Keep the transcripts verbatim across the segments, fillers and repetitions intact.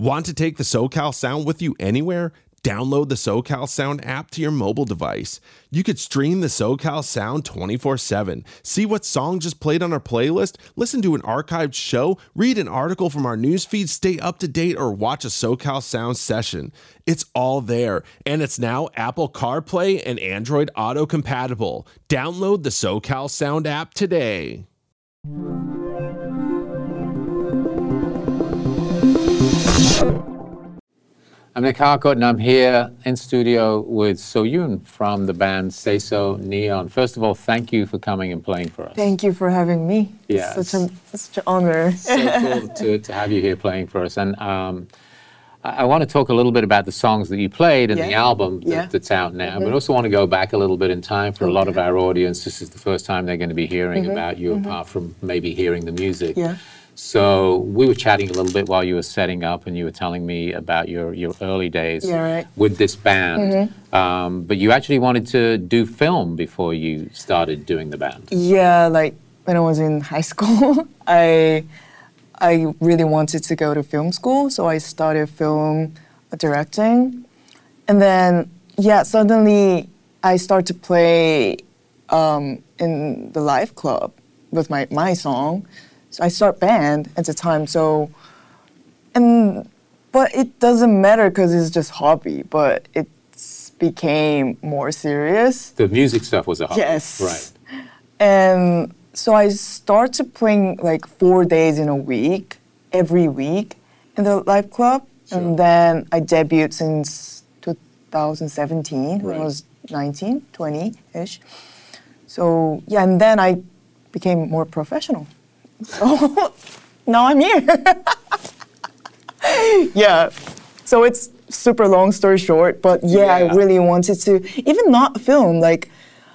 Want to take the SoCal Sound with you anywhere? Download the SoCal Sound app to your mobile device. You could stream the SoCal Sound twenty-four seven, see what song just played on our playlist, listen to an archived show, read an article from our newsfeed, stay up to date, or watch a SoCal Sound session. It's all there, and it's now Apple CarPlay and Android Auto compatible. Download the SoCal Sound app today. I'm Nick Harcourt, and I'm here in studio with Soyoon from the band Say So Neon. First of all, thank you for coming and playing for us. Thank you for having me. Yeah, it's such, a, such an honor. So cool to, to have you here playing for us. And um, I, I want to talk a little bit about the songs that you played and yeah. the album that, yeah. that's out now. Mm-hmm. But also want to go back a little bit in time for okay. a lot of our audience. This is the first time they're going to be hearing mm-hmm. about you, mm-hmm. apart from maybe hearing the music. Yeah. So we were chatting a little bit while you were setting up, and you were telling me about your, your early days yeah, right. with this band. Mm-hmm. Um, but you actually wanted to do film before you started doing the band. Yeah, like when I was in high school, I I really wanted to go to film school, so I started film directing. And then, yeah, suddenly I started to play um, in the live club with my, my song. So I start band at the time, so, and, but it doesn't matter because it's just hobby, but it became more serious. The music stuff was a hobby. Yes. Right. And so I started playing like four days in a week, every week in the live club. Sure. And then I debuted since two thousand seventeen, right. when I was nineteen, twenty-ish. So yeah, and then I became more professional. So now I'm here. Yeah. So it's super long story short, but yeah, yeah, I really wanted to, even not film, like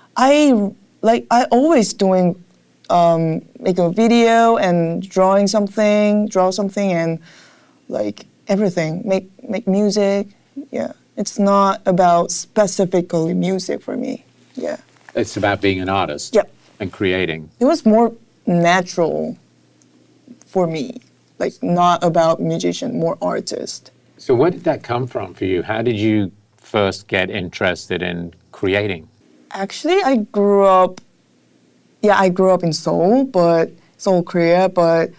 I like I always doing um, making a video and drawing something, draw something and like everything. Make make music. Yeah. It's not about specifically music for me. Yeah. It's about being an artist. Yep. And creating. It was more natural for me, like not about musician, more artist. So where did that come from for you? How did you first get interested in creating? Actually, I grew up, yeah, I grew up in Seoul, but Seoul, Korea, but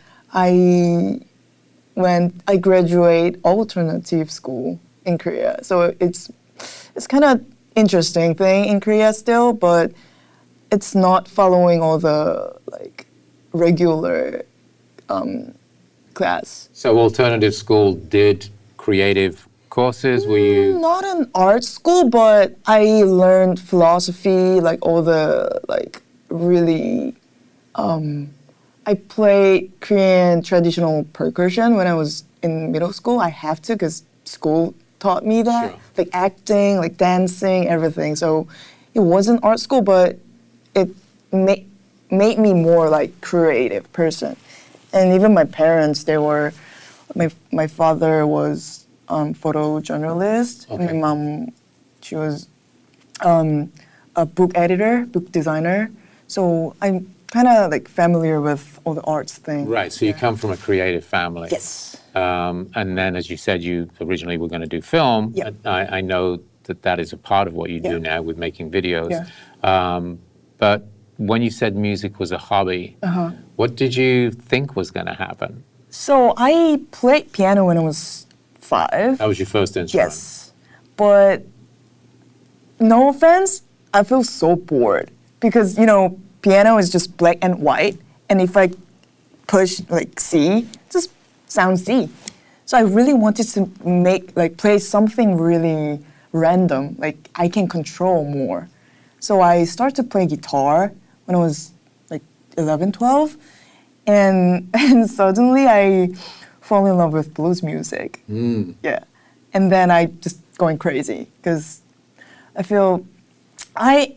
I went, I graduate alternative school in Korea. So it's, it's kind of interesting thing in Korea still, but it's not following all the like regular um, class. So alternative school did creative courses? Were you not an art school, but I learned philosophy, like all the like really. Um, I played Korean traditional percussion when I was in middle school. I have to because school taught me that, sure. like acting, like dancing, everything. So it wasn't art school, but it made made me more like creative person. And even my parents, they were, my my father was um, photojournalist. Okay. And my mom, she was um, a book editor, book designer. So I'm kind of like familiar with all the arts thing. Right, so you yeah. come from a creative family. Yes. Um, and then, as you said, you originally were going to do film. Yep. I, I know that that is a part of what you yeah. do now with making videos. Yeah. Um, but when you said music was a hobby, Uh-huh. what did you think was going to happen? So I played piano when I was five. That was your first instrument? Yes. But no offense, I feel so bored because, you know, piano is just black and white. And if I push like C, it just sounds C. So I really wanted to make, like play something really random, like I can control more. So I started to play guitar when I was like eleven, twelve. And, and suddenly I fall in love with blues music. Mm. Yeah. And then I just going crazy because I feel I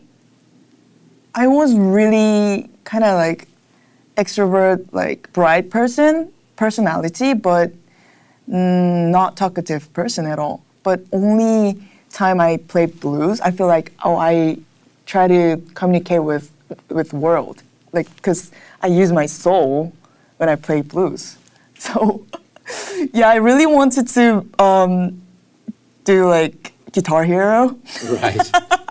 I was really kind of like extrovert, like bright person, personality, but mm, not talkative person at all. But only time I play blues, I feel like, oh, I try to communicate with with world, like because I use my soul when I play blues. So Yeah, I really wanted to um, do like Guitar Hero. Right.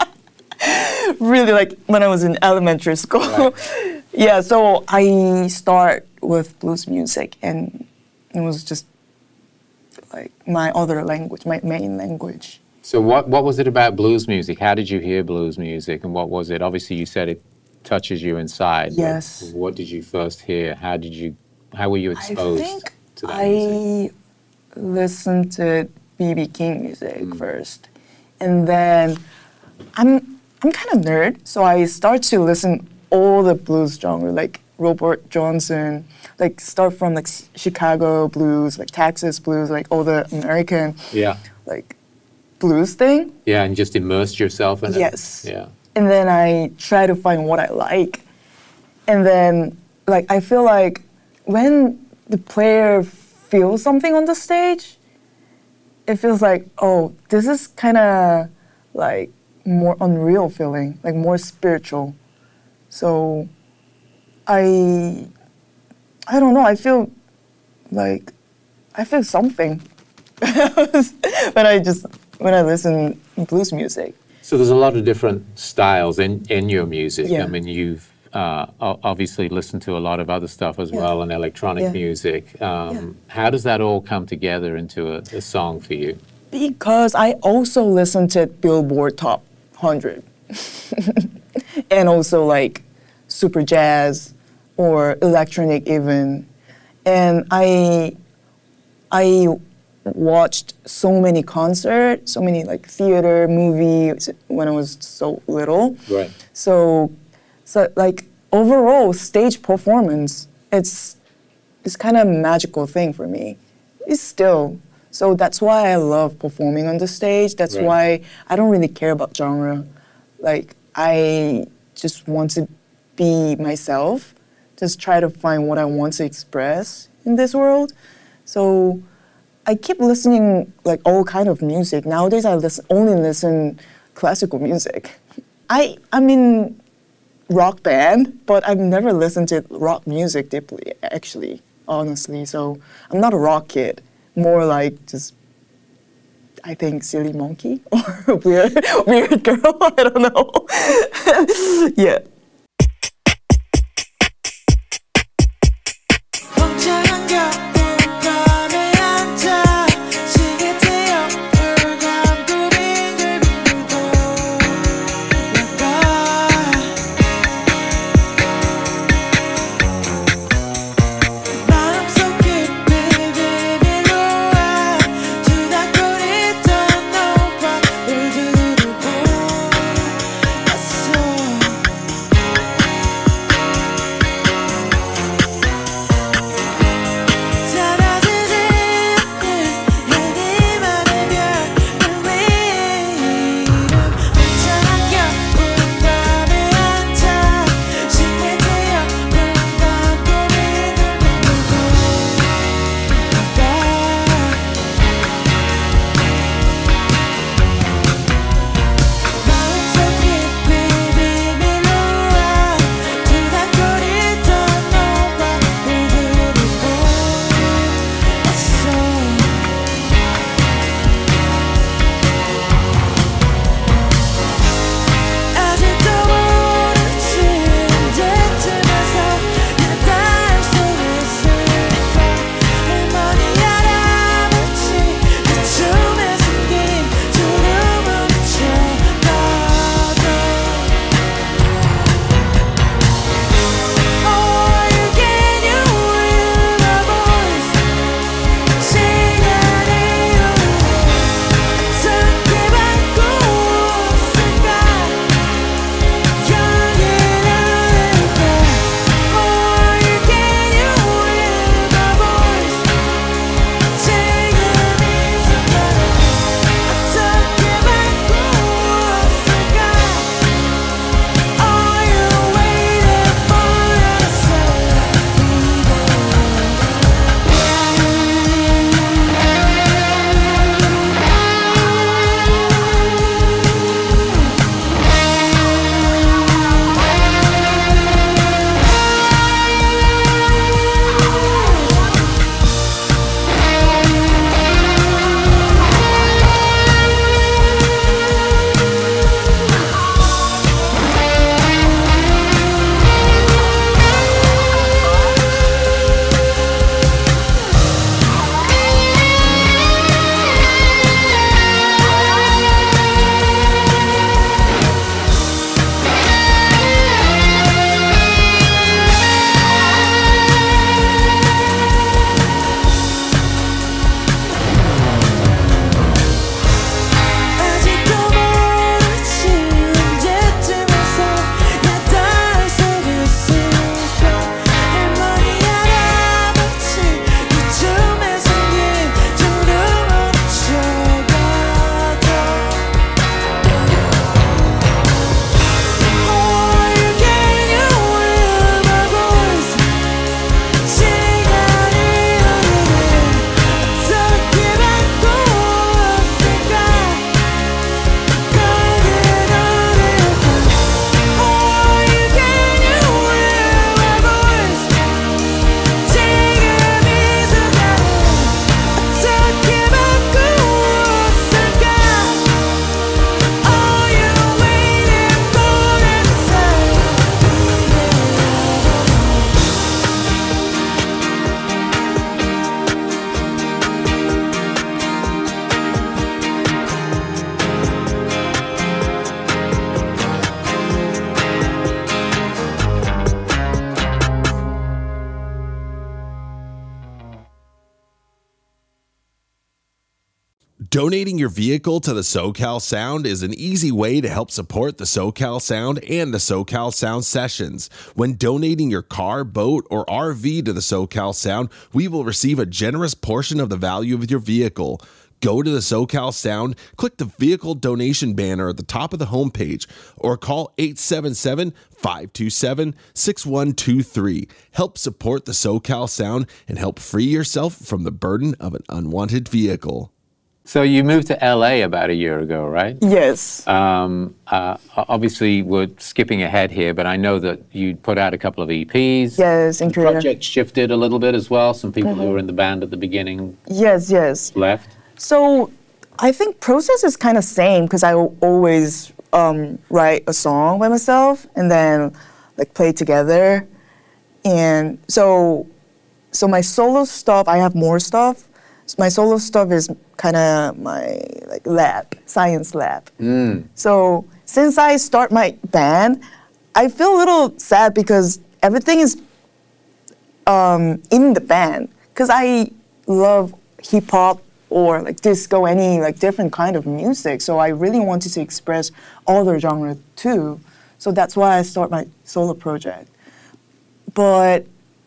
Really, like when I was in elementary school. Right. Yeah, so I start with blues music, and it was just like my other language, my main language. So what, what was it about blues music? How did you hear blues music, and what was it? Obviously, you said it touches you inside. but Yes. What did you first hear? How did you? How were you exposed I think to that I music? listened to B B King music Mm. first, and then I'm I'm kind of nerd, so I start to listen all the blues genre, like Robert Johnson, like start from like S- Chicago blues, like Texas blues, like all the American Yeah. like blues thing. Yeah, and just immersed yourself in it. Yes. Yeah. And then I try to find what I like. And then, like, I feel like when the player feels something on the stage, it feels like, oh, this is kind of like more unreal feeling, like more spiritual. So I, I don't know, I feel like, I feel something when I just, when I listen blues music. So there's a lot of different styles in, in your music. Yeah. I mean, you've uh, o- obviously listened to a lot of other stuff as Yeah. well, and electronic Yeah. music. Um, Yeah. How does that all come together into a, a song for you? Because I also listen to Billboard Top one hundred and also like super jazz or electronic even. And I I watched so many concerts, so many like theater, movies when I was so little. Right. So so like overall stage performance, it's it's kind of a magical thing for me. It's still. So that's why I love performing on the stage. That's Right. why I don't really care about genre. Like I just want to be myself, just try to find what I want to express in this world. So I keep listening like all kind of music. Nowadays I listen, only listen classical music. I I'm in rock band, but I've never listened to rock music deeply actually, honestly. So I'm not a rock kid. More like just, I think, silly monkey or weird, weird girl. I don't know. Yeah. 멍청한 겨울밤에 앉아 시계대 옆을 감고 빙글빙글 돌아가 마음속 깊이 비밀로 와 투닥거리던 너와 늘 두르고 왔어 Donating your vehicle to the SoCal Sound is an easy way to help support the SoCal Sound and the SoCal Sound Sessions. When donating your car, boat, or R V to the SoCal Sound, we will receive a generous portion of the value of your vehicle. Go to the SoCal Sound, click the vehicle donation banner at the top of the homepage, or call eight seven seven, five two seven, six one two three. Help support the SoCal Sound and help free yourself from the burden of an unwanted vehicle. So you moved to L A about a year ago, right? Yes. Um, uh, obviously, we're skipping ahead here, but I know that you put out a couple of E Ps. Yes, in The Korea. project shifted a little bit as well. Some people who were in the band at the beginning Yes, yes. left. So I think process is kind of same because I al- always um, write a song by myself and then like play together. And so so my solo stuff, I have more stuff. So my solo stuff is kind of my like lab, science lab. So since I start my band, I feel a little sad because everything is um, in the band because I love hip hop or like disco, any like different kind of music. So I really wanted to express other genres too. So that's why I start my solo project. But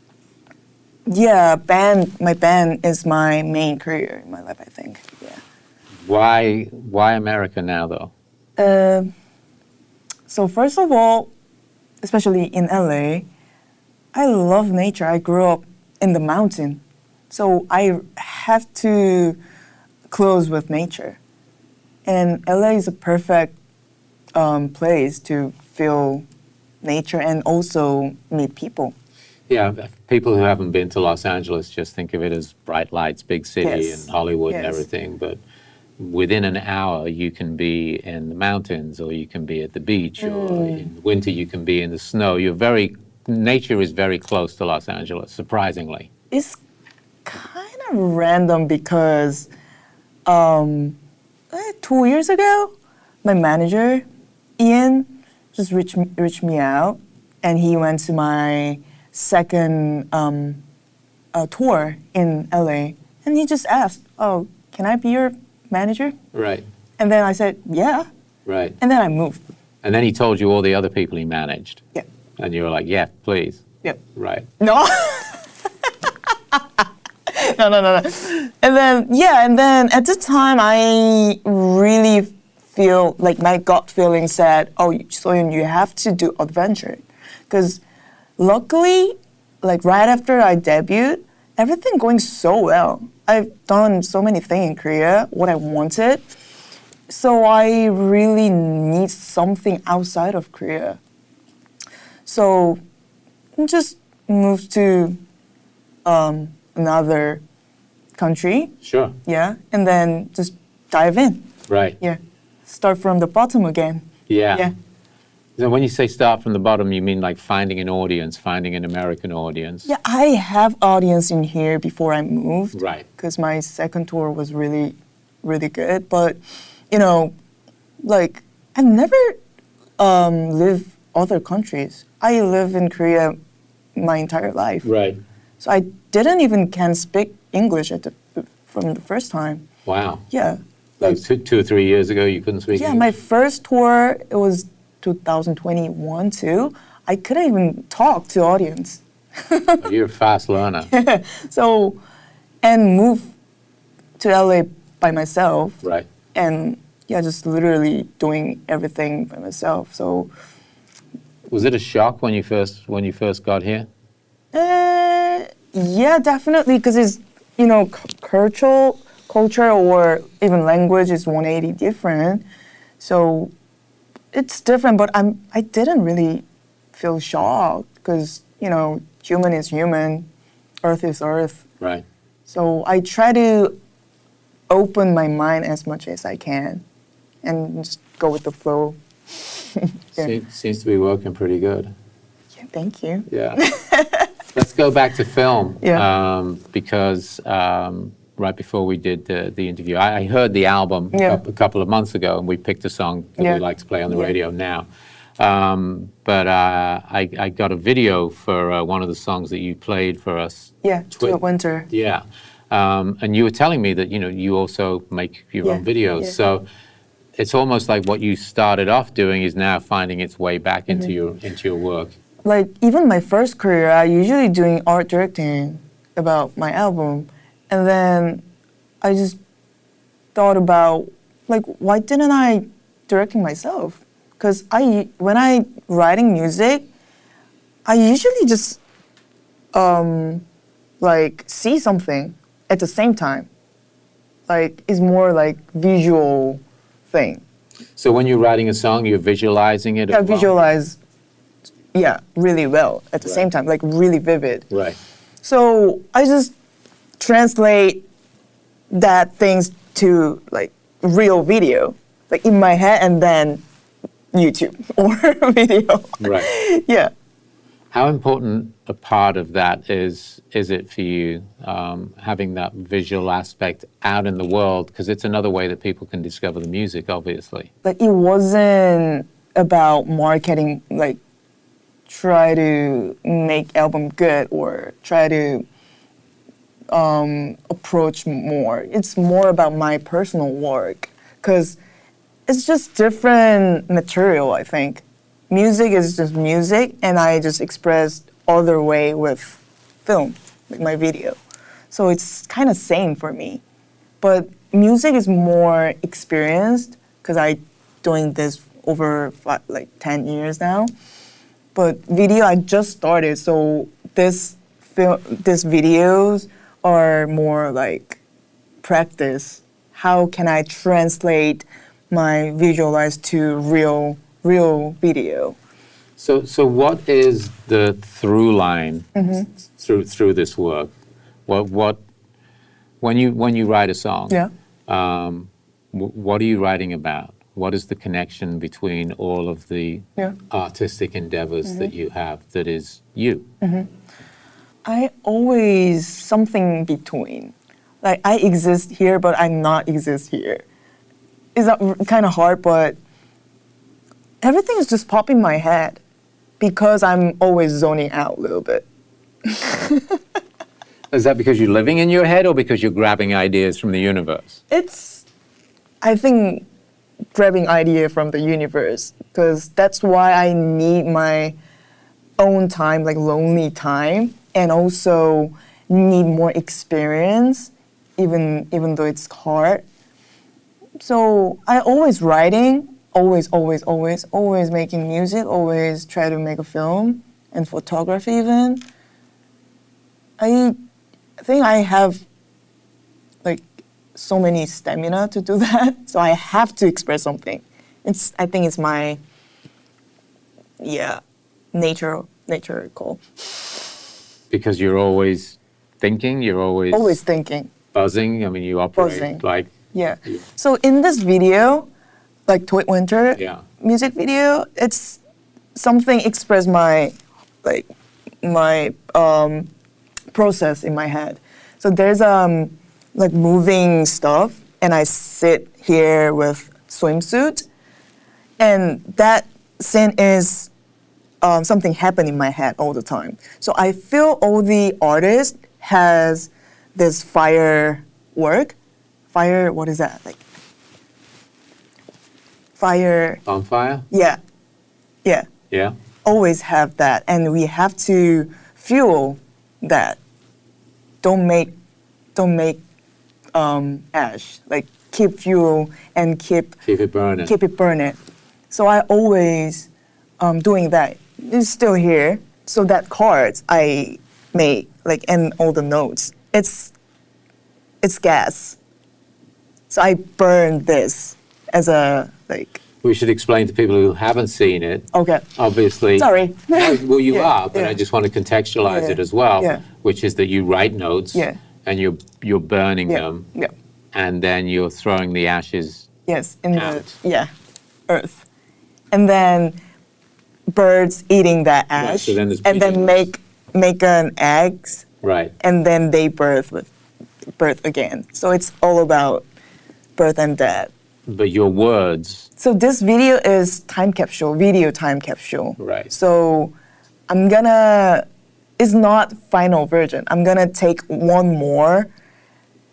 yeah, band. My band is my main career in my life, I think. Yeah. Why, why America now, though? Uh, so first of all, especially in L A, I love nature. I grew up in the mountain, so I have to close with nature. And L A is a perfect um, place to feel nature and also meet people. Yeah, people who haven't been to Los Angeles just think of it as bright lights, big city, Yes. and Hollywood and Yes. everything. But within an hour, you can be in the mountains, or you can be at the beach, or Mm. in winter, you can be in the snow. You're very, nature is very close to Los Angeles, surprisingly. It's kind of random because um, eh, two years ago, my manager, Ian, just reached, me- reached me out, and he went to my second um, uh, tour in L A, and he just asked, "Oh, can I be your manager?" Right, And then I said, "Yeah," right. and then I moved. And then he told you all the other people he managed. Yeah. And you were like, yeah, please. Yep. Right. No. no, no, no, no. And then, yeah, and then at the time, I really feel like my gut feeling said, oh, Soyun, you have to do adventure. Because luckily, like right after I debuted, everything going so well. I've done so many things in Korea, what I wanted. So I really need something outside of Korea. So just moved to um, another country, Sure. yeah, and then just dive in, Right. yeah. Start from the bottom again. Yeah. Yeah. So when you say start from the bottom, you mean like finding an audience, finding an American audience? Yeah, I have audience in here before I moved. Right. Because my second tour was really, really good. But, you know, like, I've never um, lived other countries. I live in Korea my entire life. Right. So I didn't even can speak English at the, from the first time. Wow. Yeah. Like two, two or three years ago, you couldn't speak Yeah, my English? first tour, it was two thousand twenty-one too. I couldn't even talk to audience. Oh, you're a fast learner. So, and move to L A by myself. Right. And yeah, just literally doing everything by myself. So, Was it a shock when you first when you first got here? uh, yeah, definitely, because it's, you know, c- cultural, culture or even language is one eighty different. So it's different, but I'm, I didn't really feel shocked because, you know, human is human, earth is earth. Right. So I try to open my mind as much as I can and just go with the flow. Yeah. Se- seems to be working pretty good. Yeah, thank you. Yeah. Let's go back to film. Yeah. Um, because um, right before we did the, the interview, I, I heard the album a Yeah. cou- a couple of months ago, and we picked a song that Yeah. we like to play on the Yeah. radio now. Um, but uh, I, I got a video for uh, one of the songs that you played for us. Yeah, Twi- to winter. Yeah. Um, and you were telling me that you know you also make your Yeah, own videos. yeah. So it's almost like what you started off doing is now finding its way back into Mm-hmm. your into your work. Like even my first career, I usually doing art directing about my album, and then I just thought about like why didn't I directing myself? Because I when I writing music, I usually just um, like see something at the same time. Like it's more like visual thing. So when you're writing a song, you're visualizing it. I as well? visualize, yeah, really well at the Right. same time, like really vivid. Right. So I just translate that things to like real video, like in my head, and then YouTube or video. Right. Yeah. How important a part of that is is it for you, um, having that visual aspect out in the world? Because it's another way that people can discover the music, obviously. Like it wasn't about marketing, like try to make album good or try to um, approach more. It's more about my personal work because it's just different material, I think. Music is just music, and I just express other way with film, like my video. So it's kind of same for me. But music is more experienced because I doing this over fi- like ten years now. But video, I just started, so this film, this videos are more like practice. How can I translate my visualize to real real video? So, so what is the through line Mm-hmm. through through this work? What what when you when you write a song? Yeah. Um, w- what are you writing about? What is the connection between all of the Yeah. Mm-hmm. artistic endeavors that you have that is you? I always something between. Like I exist here, but I not exist here. It's kind of hard, but everything is just popping in my head because I'm always zoning out a little bit. Is that because you're living in your head or because you're grabbing ideas from the universe? It's, I think, grabbing idea from the universe because that's why I need my own time, like lonely time, and also need more experience, even even though it's hard. So I always writing, always, always, always, always making music, always try to make a film and photography even. I think I have like so many stamina to do that, so I have to express something. It's I think it's my yeah nature nature call. Because you're always thinking, you're always, Always thinking. buzzing. I mean, you operate Buzzing. like Yeah. So in this video, like Toy Winter Yeah. music video, it's something express my like my um, process in my head. So there's um like moving stuff, and I sit here with swimsuit, and that scene is um, something happen in my head all the time. So I feel all the artist has this fire work. Fire, what is that? Like fire, on fire. yeah, yeah. Yeah. Always have that, and we have to fuel that. Don't make, don't make um, ash. Like keep fuel and keep Keep it burning. keep it burning. So I always um, doing that. It's still here. So that cards I make, like and all the notes, it's it's gas. So I burn this as a like We should explain to people who haven't seen it. okay. Obviously. Sorry. No, well, you Yeah, are, but yeah. I just want to contextualize Yeah, it as well, yeah. which is that you write notes Yeah. and you're you're burning Yeah. them, Yeah. and then you're throwing the ashes. Yes, in Out. the yeah, earth, and then birds eating that ash, so then there's and then bees. make make an eggs, Right. and then they birth with birth again. So it's all about birth and death. But your words, So this video is time capsule, video time capsule. Right. So I'm gonna, it's not final version. I'm gonna take one more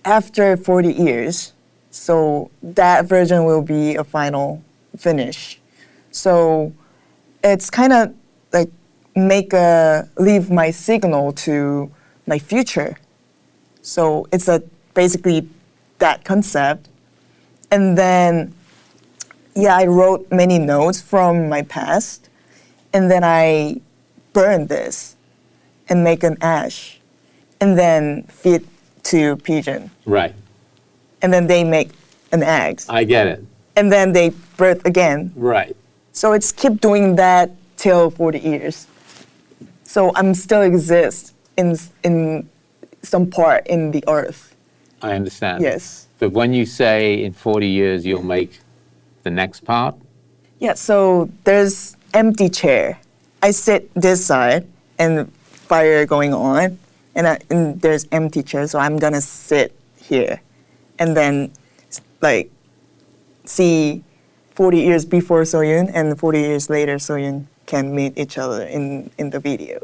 after forty years. So that version will be a final finish. So it's kind of like make a leave my signal to my future. So it's a basically that concept. And then yeah, I wrote many notes from my past, and then I burned this and make an ash, and then feed to pigeon. Right. And then they make an egg. I get it. And then they birth again. Right. So it's keep doing that till forty years. So I'm still exist in in some part in the earth. I understand. Yes. But when you say in forty years you'll make the next part, Yeah, so there's empty chair. I sit this side and fire going on, and, I, and there's empty chair, so I'm gonna sit here, and then like see forty years before Soyun and forty years later Soyun can meet each other in, in the video.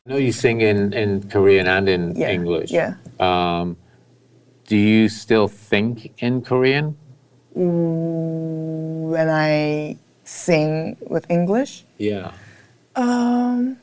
I know you sing in, in Korean and in Yeah, English. yeah. Um, do you still think in Korean? When I sing with English, Yeah. um,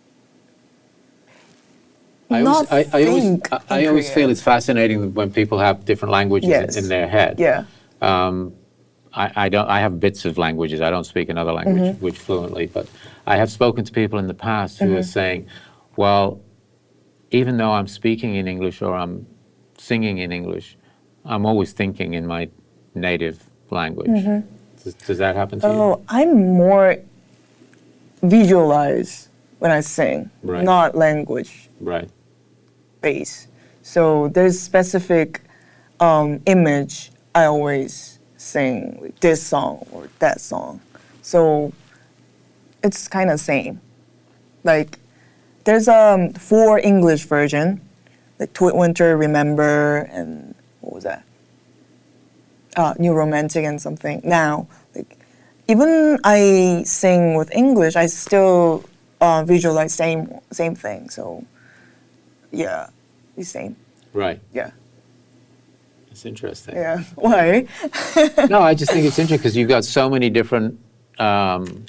I not always, I, I always, think I, I in always Korean. feel it's fascinating when people have different languages Yes. in, in their head. Yeah. Um, I, I don't. I have bits of languages. I don't speak another language Mm-hmm. which fluently, but I have spoken to people in the past who are saying, "Well, even though I'm speaking in English or I'm singing in English, I'm always thinking in my native language." Does, does that happen to you? Oh, I'm more visualize when I sing, Right. not language Right. based. So there's specific um, image I always sing, like this song or that song. So it's kind of same. Like there's um four English version, like To Winter, Remember, and what was that? Uh, New Romantic and something. Now, like even I sing with English, I still uh, visualize same same thing. So yeah, the same. Right. Yeah, It's interesting. yeah. Why? No, I just think it's interesting because you've got so many different um,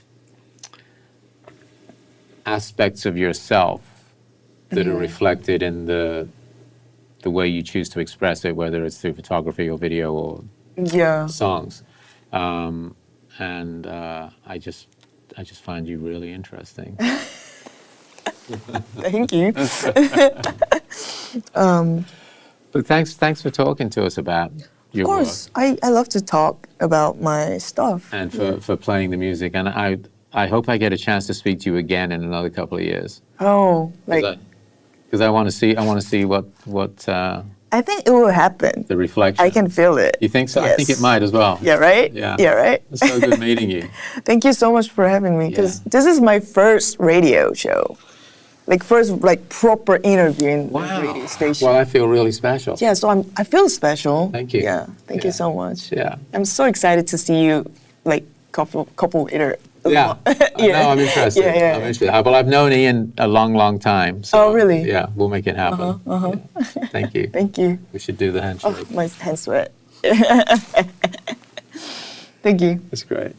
aspects of yourself that are reflected in the the way you choose to express it, whether it's through photography or video or Yeah. songs. Um, and uh, I just I just find you really interesting. Thank you. But thanks thanks for talking to us about your Of course, I, I love to talk about my stuff. work and for, for playing the music. And I I hope I get a chance to speak to you again in another couple of years. Oh, like Because I want to see I want to see what what uh, I think it will happen. the reflection. I can feel it. You think so? I think it Yes. might as well. Yeah, right? Yeah. Yeah, right? It's so good meeting you. Thank you so much for having me because Yeah. this is my first radio show. Like first like proper interview in a radio station. Well, I feel really special. Yeah, so I'm I feel special. Thank you. Yeah, thank you Yeah. so much. Yeah. I'm so excited to see you like couple couple later. Yeah. Yeah. No, I'm interested. Yeah, yeah. I'm interested. Uh, Well, I've known Ian a long, long time. So, Oh, really? Yeah, we'll make it happen. Uh-huh, uh-huh. Yeah. Thank you. Thank you. We should do the handshake. Oh, my hands sweat. Thank you. That's great.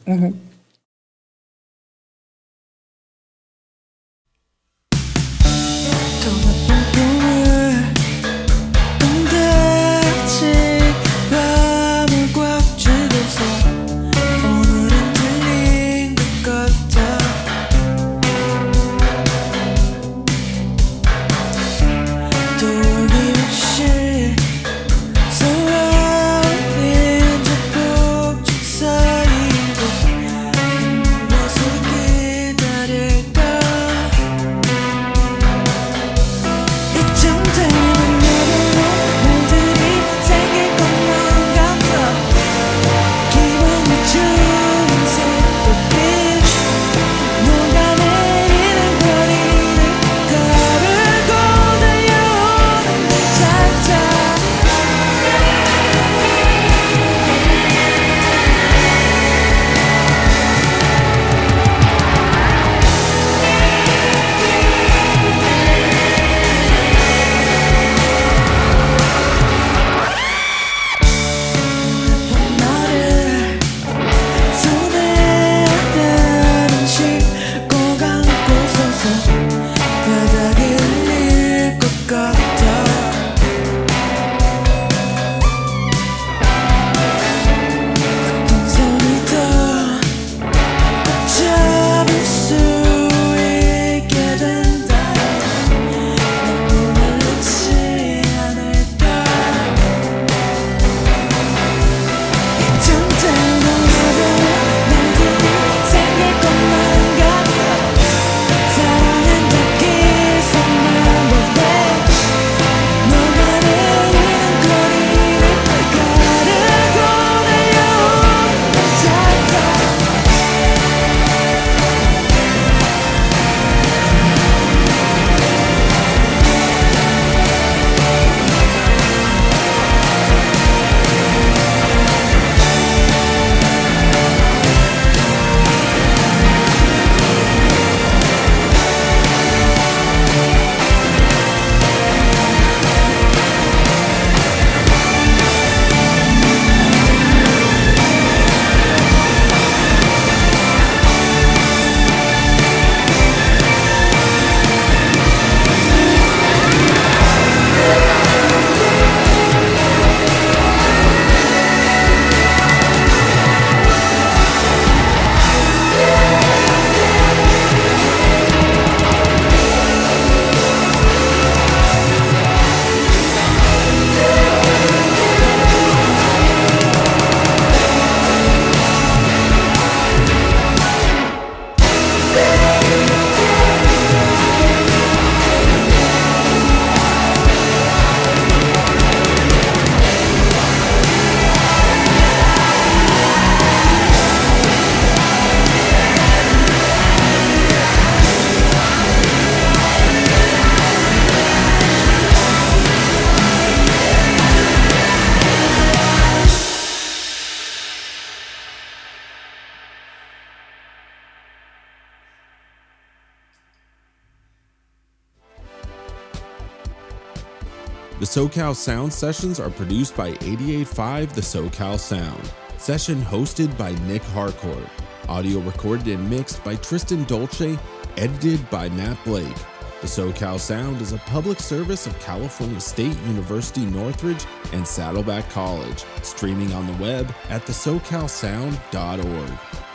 더 나쁜 꿈을 끈다친 밤을 꽉 쥐고서 오늘은 들린 것 같아 또 어김없이 서러움인 저 폭죽 사이로 The SoCal Sound sessions are produced by eighty-eight point five The SoCal Sound. Session hosted by Nick Harcourt. Audio recorded and mixed by Tristan Dolce. Edited by Matt Blake. The SoCal Sound is a public service of California State University Northridge and Saddleback College. Streaming on the web at the socal sound dot org.